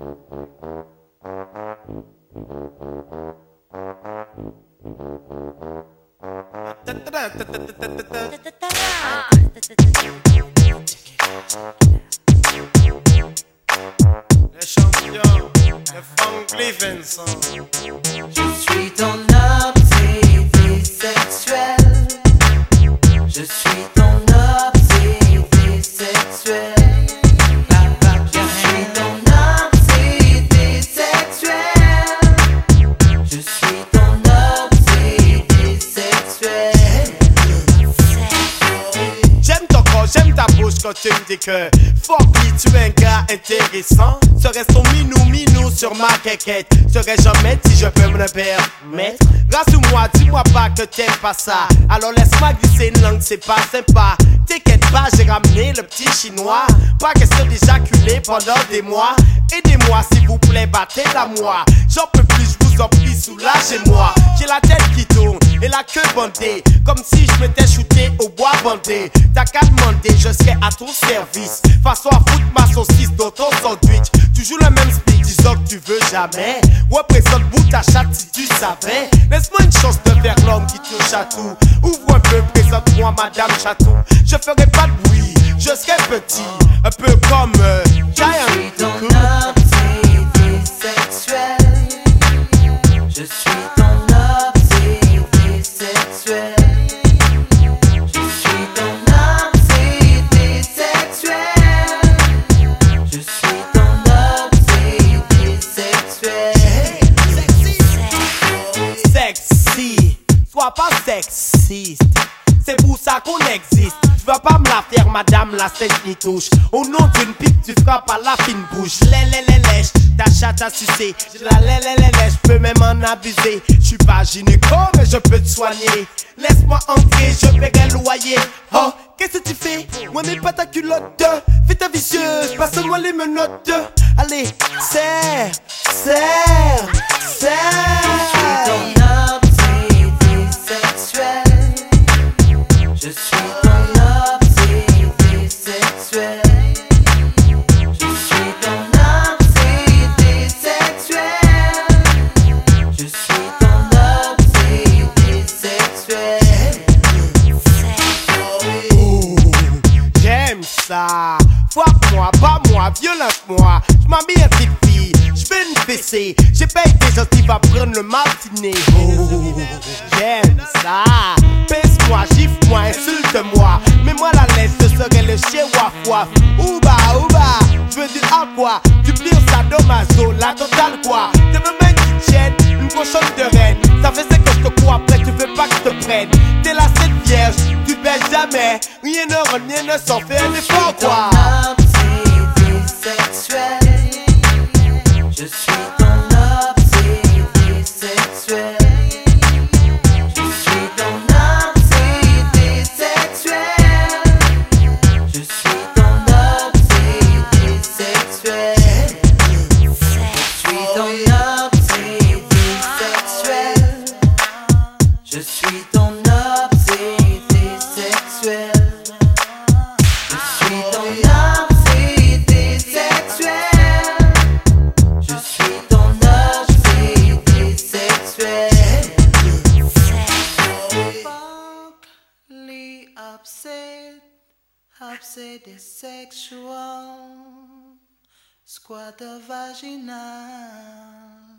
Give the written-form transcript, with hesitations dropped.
Les champions, les funk living sont. Je suis ton obsédé sexuel. Je suis ton obsédé sexuel. Je suis ton obsédé sexuel. Je suis ton obsédé sexuel. J'aime ton corps, j'aime ta bouche quand tu me dis que fuck me, tu es un gars intéressant. Serait ton minou sur ma quéquette. Serais-je jamais si je peux me le permettre. Rassure-moi, dis-moi pas que t'aimes pas ça. Alors laisse-moi glisser une langue, c'est pas sympa. T'inquiète pas, j'ai ramené le petit chinois. Pas question d'éjaculer pendant des mois. Aidez-moi s'il vous plaît, battez-la moi. J'en peux plus, je vous en prie, soulagez-moi. J'ai la tête qui tourne et la queue bandée, comme si je m'étais shooté au bois bandé. T'as qu'à demander, je serai à ton service. Façon à foutre ma saucisse dans ton sandwich. Tu joues le même speed, disant que tu veux jamais. Ouais, présente bout ta chatte si tu savais. Laisse-moi une chance de faire l'homme qui touche à tout. Ouvre un peu, présente-moi madame Chatou. Je ferai pas de bruit, je serai petit, un peu comme Giant. Je suis ton obsédé sexuel. Je suis ton obsédé sexuel. Je suis ton obsédé sexuel. Je suis ton obsédé sexuel. Sexy, sois pas sexiste. C'est pour ça qu'on existe. Tu vas pas me la faire, madame, la sèche ni touche. Au nom d'une pipe, tu frappes à la fine bouche. Lèche, ta chatte à sucer. J'ai la lèche, je peux même en abuser. Je suis pas gynéco, mais je peux te soigner. Laisse-moi entrer, je paierai le loyer. Oh, qu'est-ce que tu fais? Moi, mais pas ta culotte. Fais ta vicieuse, passe-moi les menottes. Allez, serre. Je suis ton obsédé sexuel. Je suis ton obsédé sexuel. Je suis ton obsédé sexuel. Je suis ton obsédé sexuel. Ouh, j'aime ça. Frappe-moi, bats-moi, violente-moi. J'm'habille en petite fille, j'fais une fessée. J'ai pas été gentil, va prendre le matinée. Oh, j'aime ça. Pèse-moi, gifle-moi, insulte-moi. Mets-moi la laisse, ce serait le chien waf-waf. Ouba, j'veux du aqua. Du pire sadomaso, la totale quoi. T'es même un kitchen, une cochonne de reine. Ça fait 5 ans que je te crois, après tu veux pas que je te prenne. T'es la seule vierge, tu baisses jamais. Rien ne rend, rien ne s'en fait un effort quoi. Obsédé sexuel. Je suis ton obsédé sexuel. Je suis ton obsédé sexuel. Je suis ton obsédé sexuel. Je suis ton obsédé sexuel. Je suis ton obsédé sexuel. Je suis ton obsédé sexuel. Je suis ton obsédé sexuel. Fuckly obsédé sexual, squatter vaginal.